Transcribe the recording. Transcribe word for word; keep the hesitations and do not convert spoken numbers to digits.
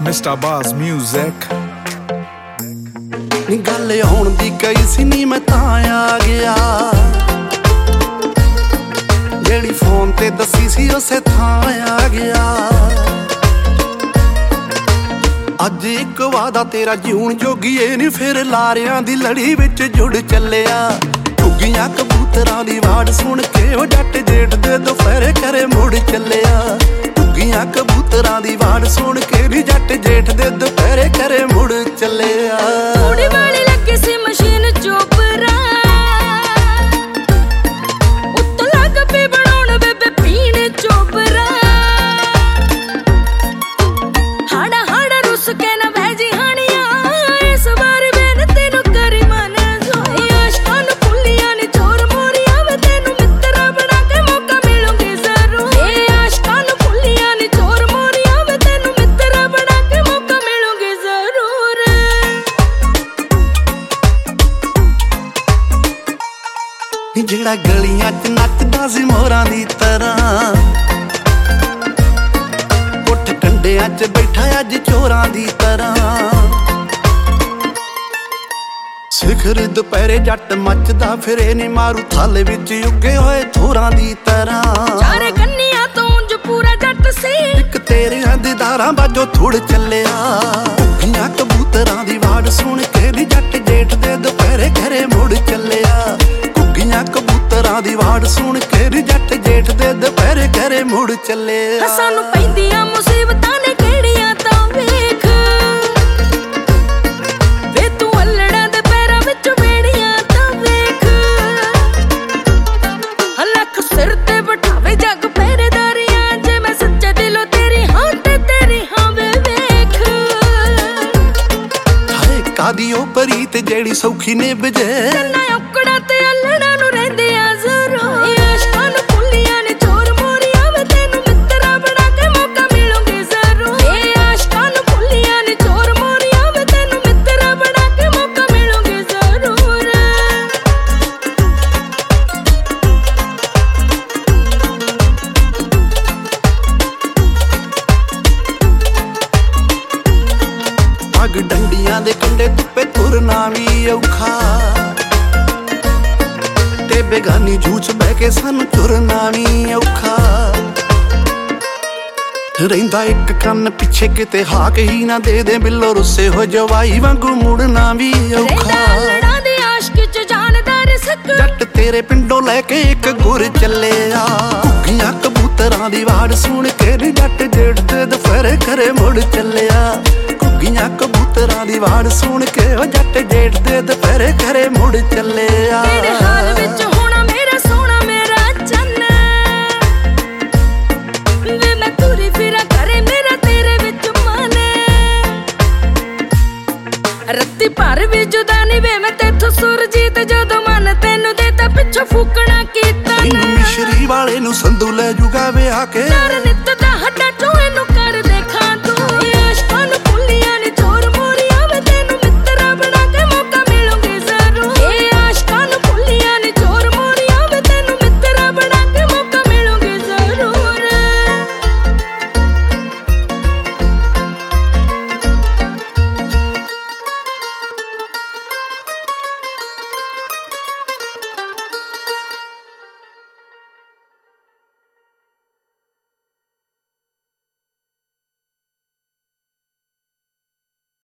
Mister ਬਾਸ music ਨੀ ਗੱਲ ਆਉਣ ਦੀ ਕਈ ਸੀ ਨੀ ਮੈਂ ਤਾਂ ਆ ਗਿਆ, ਜਿਹੜੀ ਫੋਨ ਤੇ ਦੱਸੀ ਸੀ ਉਸੇ ਥਾਂ ਆ ਗਿਆ। ਅੱਜ ਇੱਕ ਵਾਦਾ ਤੇਰਾ ਜਿਉਣ ਜੋਗੀਏ ਨੀ ਫਿਰ ਲਾਰਿਆਂ ਦੀ ਲੜੀ ਵਿੱਚ ਜੁੜ ਚੱਲਿਆ। ਝੁੱਗੀਆਂ ਕਬੂਤਰਾਂ ਦੀ ਵਾੜ ਸੁਣ ਕੇ ਉਹ ਜੱਟ ਜੇਠ ਦੇ ਦੁਪਹਿਰੇ ਘਰੇ ਮੁੜ ਚੱਲਿਆ। ਝੁੱਗੀਆਂ ਕਬੂਤਰਾਂ ਦੀ ਵਾੜ ਸੁਣ ਕੇ ਨੀ ਜੱਟ ਜੇਠ ਦੇ ਦੁਪਹਿਰੇ ਘਰੇ ਮੁੜ ਚੱਲਿਆ। ਥੋੜੀ ਵਾਲੀ ਲੱਗੀ ਸੀ ਮਸ਼ੀਨ ਚੋਪਰਾ, ਉੱਤੋਂ ਲੱਗ ਪਈ ਬਣਾਉਣ ਬੇਬੇ ਪੀਣ ਚੋਪਰਾ। ਹਾੜਾ ਹਾੜਾ ਰੁੱਸ ਕੇ ਨਾ ਬਹਿ ਜੀ ਹਾਣੀਆਂ, ਇਸ ਵਾਰ ਵੇਨ ਤੈਨੂੰ ਕਰੀ ਮਨ ਜੋਈ। ਆਸ਼ਕਾਂ ਨੂੰ ਭੁੱਲੀਆਂ ਨੀ ਚੋਰ ਮੋਰੀਆਂ ਵੇ, ਤੈਨੂੰ ਮਿੱਤਰਾ ਬਣਾ ਕੇ ਮੌਕਾ ਮਿਲੂਗੀ ਜ਼ਰੂਰ। ਇਹ ਆਸ਼ਕਾਂ ਨੂੰ ਭੁੱਲੀਆਂ ਨੀ ਚੋਰ ਮੋਰੀਆਂ ਵੇ, ਤੈਨੂੰ ਮਿੱਤਰਾ ਬਣਾ ਕੇ ਮੌਕਾ ਮਿਲੂਗੀ ਜ਼ਰੂਰ। ਜਿਹੜਾ ਗਲੀਆਂ 'ਚ ਨੱਚਦਾ ਸੀ ਮੋਰਾਂ ਦੀ ਤਰ੍ਹਾਂ, ਉੱਠ ਕੰਡਿਆਂ 'ਚ ਬੈਠਾ ਅੱਜ ਚੋਰਾਂ ਦੀ ਤਰ੍ਹਾਂ। ਸਿਖਰ ਦੁਪਹਿਰੇ ਜੱਟ ਮੱਚਦਾ ਫਿਰੇ ਨੀ ਮਾਰੂ ਥਾਲੇ ਵਿੱਚ ਉੱਗੇ ਹੋਏ ਥੋਰਾਂ ਦੀ ਤਰ੍ਹਾਂ। ਚਾਰੇ ਕੰਨੀਆਂ ਤੋਂ ਉਂਝ ਪੂਰਾ ਜੱਟ ਸੀ, ਇੱਕ ਤੇਰਿਆਂ ਦੇ ਦਾਰਾਂ ਬਾਜੋ ਥੁੜ ਚੱਲਿਆ। ਝੁੱਗੀਆਂ ਕਬੂਤਰਾਂ ਦੀ ਵਾੜ ਸੁਣ ਕੇ ਨੀ ਜੱਟ ਜੇਠ ਦੇ ਦੁਪਹਿਰੇ ਘਰੇ ਮੁੜ ਚੱਲਿਆ। ਝੁੱਗੀਆਂ ਕਬੂਤਰਾਂ ਦੀ ਵਾੜ ਸੁਣ ਕੇ ਨੀ ਜੱਟ ਜੇਠ ਦੇ ਦੁਪਹਿਰੇ ਘਰੇ ਮੁੜ ਚੱਲਿਆ। ਸਾਨੂੰ ਪੈਂਦੀਆਂ ਮੁਸੀਬਤਾਂ ਨੇ ਕਿਹੜੀਆਂ ਤਾਂ ਵੇਖ, ਵੇ ਤੂੰ ਅਲੜਾਂ ਦੇ ਪੈਰਾਂ ਵਿੱਚ ਵੇੜੀਆਂ ਤਾਂ ਵੇਖ। ਲੱਖ ਸਿਰ ਤੇ ਬਿਠਾਵੇ ਜੱਗ ਪਹਿਰੇਦਾਰੀਆਂ, ਜੇ ਮੈਂ ਸੱਚੇ ਦਿਲੋਂ ਤੇਰੀ ਹਾਂ ਤੇ ਤੇਰੀ ਹਾਂ ਵੇ ਵੇਖ। ਹਾਏ ਕਾਦੀ ਉਹ ਪ੍ਰੀਤ ਜਿਹੜੀ ਸੌਖੀ ਨੇ ਵਜੇ, ਨਾ ਔਕੜਾਂ ਤੇ ਅਲੜਾਂ ਨੂੰ ਰਹਿੰਦੇ ਆ ਜ਼ਰੂਰ। ਆਸ਼ਕਾਂ ਨੂੰ ਭੁੱਲੀਆਂ ਨੀ ਚੋਰ ਮੋਰੀਆਂ ਵੇ, ਤੈਨੂੰ ਮਿੱਤਰਾ ਬਣਾ ਕੇ ਮੌਕਾ ਮਿਲੂਗੀ ਜ਼ਰੂਰ। ਇਹ ਆਸ਼ਕਾਂ ਨੂੰ ਭੁੱਲੀਆਂ ਨੀ ਚੋਰ ਮੋਰੀਆਂ ਵੇ, ਤੈਨੂੰ ਮਿੱਤਰਾ ਬਣਾ ਕੇ ਮੌਕਾ ਮਿਲੂਗੀ ਜ਼ਰੂਰ। ਪੱਗ ਡੰਡੀਆਂ ਦੇ ਕੰਢੇ ਧੁੱਪੇ ਤੁਰਨਾ ਵੀ ਔਖਾ, ਤੇ ਬੇਗਾਨੀ ਜੂਝ ਬਹਿ ਕੇ ਸਾਨੂੰ ਤੁਰਨਾ ਵੀ ਔਖਾ। ਰਹਿੰਦਾ ਇੱਕ ਕੰਨ ਪਿੱਛੇ ਕਿਤੇ ਹਾਕ ਹੀ ਨਾ ਦੇ ਦੇ, ਬਿੱਲੋ ਰੁੱਸੇ ਹੋ ਜਵਾਈ ਵਾਂਗੂ ਮੁੜਨਾ ਵੀ ਔਖਾ। ਲੜਾਂ ਦੀ ਆਸ਼ਕੀ ਚ ਜਾਨਦਾਰ ਰਿਸਕ, ਜੱਟ ਤੇਰੇ ਪਿੰਡੋਂ ਲੈ ਕੇ ਇੱਕ ਗੁਰ ਚੱਲਿਆ। ਝੁੱਗੀਆਂ ਕਬੂਤਰਾਂ ਦੀ ਵਾੜ ਸੁਣ ਕੇ ਨੀ ਜੱਟ ਜੇਠ ਦੇ ਦੁਪਹਿਰੇ ਘਰੇ ਮੁੜ ਚੱਲਿਆ। ਝੁੱਗੀਆਂ ਕਬੂਤਰਾਂ ਦੀ ਵਾੜ ਸੁਣ ਕੇ ਉਹ ਜੱਟ ਜੇਠ ਦੇ ਦੁਪਹਿਰੇ ਘਰੇ ਮੁੜ ਚੱਲਿਆ। ਕਿਹੜੇ ਹਾਲ ਵਿੱਚ ਹੋਣਾ ਮੇਰਾ ਸੋਹਣਾ ਮੇਰਾ ਚੰਨ, ਵੇ ਮੈਂ ਤੁਰੀ ਫਿਰਾਂ ਘਰੇ ਮੇਰਾ ਤੇਰੇ ਵਿੱਚ ਮਨ। ਰੱਤੀ ਭਰ ਵੀ ਜੁਦਾ ਨੀ ਵੇ ਮੈਂ ਤੇਥੋਂ ਸੁਰਜੀਤ, ਜਦੋਂ ਮਨ ਤੈਨੂੰ ਦੇ ਤਾਂ ਪਿੱਛੋਂ ਫੂਕਣਾ ਕੀਤਾ। ਮਿਸ਼ਰੀ ਵਾਲੇ ਨੂੰ ਸੰਧੂ ਲੈ ਜੂਗਾ ਵਿਆਹ ਕੇ।